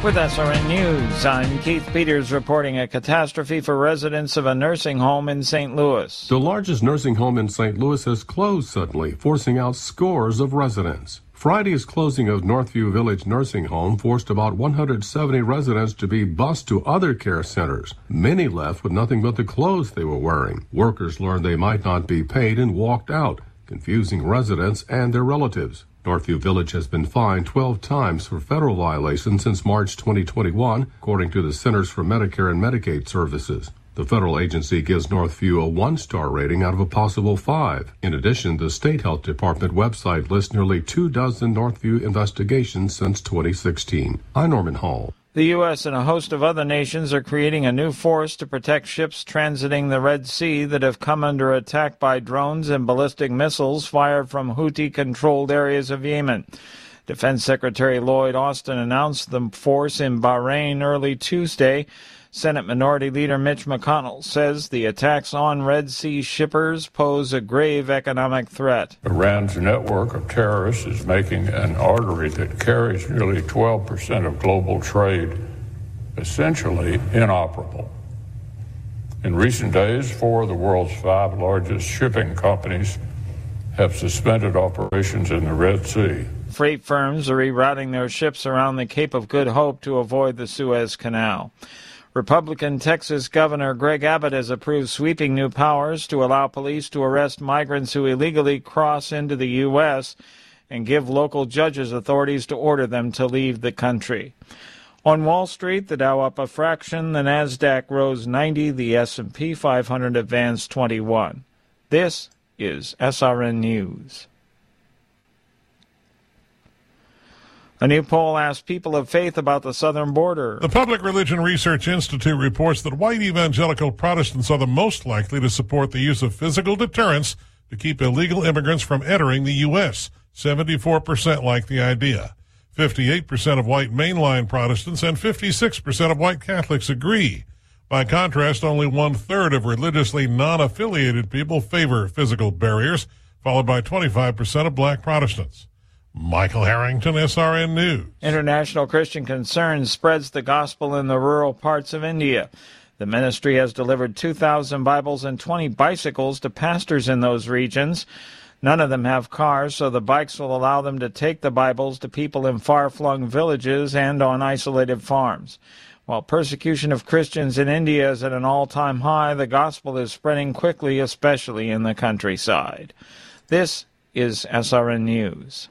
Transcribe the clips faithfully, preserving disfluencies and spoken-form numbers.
With S R N News, I'm Keith Peters reporting a catastrophe for residents of a nursing home in Saint Louis. The largest nursing home in Saint Louis has closed suddenly, forcing out scores of residents. Friday's closing of Northview Village Nursing Home forced about one hundred seventy residents to be bused to other care centers. Many left with nothing but the clothes they were wearing. Workers learned they might not be paid and walked out, confusing residents and their relatives. Northview Village has been fined twelve times for federal violations since March twenty twenty-one, according to the Centers for Medicare and Medicaid Services. The federal agency gives Northview a one-star rating out of a possible five. In addition, the State Health Department website lists nearly two dozen Northview investigations since twenty sixteen. I'm Norman Hall. The U S and a host of other nations are creating a new force to protect ships transiting the Red Sea that have come under attack by drones and ballistic missiles fired from Houthi-controlled areas of Yemen. Defense Secretary Lloyd Austin announced the force in Bahrain early Tuesday. Senate Minority Leader Mitch McConnell says the attacks on Red Sea shippers pose a grave economic threat. Iran's network of terrorists is making an artery that carries nearly twelve percent of global trade essentially inoperable. In recent days, four of the world's five largest shipping companies have suspended operations in the Red Sea. Freight firms are rerouting their ships around the Cape of Good Hope to avoid the Suez Canal. Republican Texas Governor Greg Abbott has approved sweeping new powers to allow police to arrest migrants who illegally cross into the U S and give local judges authorities to order them to leave the country. On Wall Street, the Dow up a fraction, the NASDAQ rose ninety, the S and P five hundred advanced twenty-one. This is S R N News. A new poll asked people of faith about the southern border. The Public Religion Research Institute reports that white evangelical Protestants are the most likely to support the use of physical deterrence to keep illegal immigrants from entering the U S. seventy-four percent like the idea. fifty-eight percent of white mainline Protestants and fifty-six percent of white Catholics agree. By contrast, only one-third of religiously non-affiliated people favor physical barriers, followed by twenty-five percent of black Protestants. Michael Harrington, S R N News. International Christian Concern spreads the gospel in the rural parts of India. The ministry has delivered two thousand Bibles and twenty bicycles to pastors in those regions. None of them have cars, so the bikes will allow them to take the Bibles to people in far-flung villages and on isolated farms. While persecution of Christians in India is at an all-time high, the gospel is spreading quickly, especially in the countryside. This is S R N News.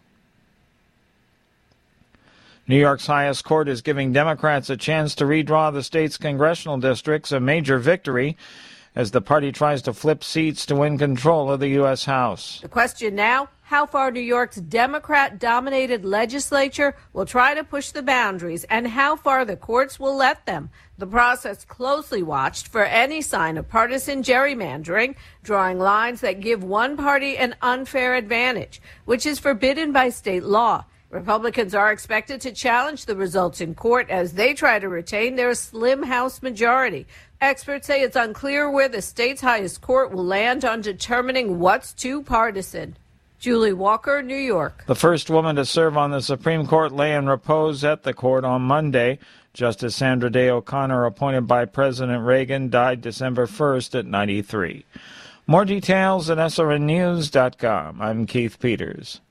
New York's highest court is giving Democrats a chance to redraw the state's congressional districts, a major victory as the party tries to flip seats to win control of the U S. House. The question now, how far New York's Democrat-dominated legislature will try to push the boundaries and how far the courts will let them. The process closely watched for any sign of partisan gerrymandering, drawing lines that give one party an unfair advantage, which is forbidden by state law. Republicans are expected to challenge the results in court as they try to retain their slim House majority. Experts say it's unclear where the state's highest court will land on determining what's too partisan. Julie Walker, New York. The first woman to serve on the Supreme Court lay in repose at the court on Monday. Justice Sandra Day O'Connor, appointed by President Reagan, died December first at ninety-three. More details at S R N news dot com. I'm Keith Peters.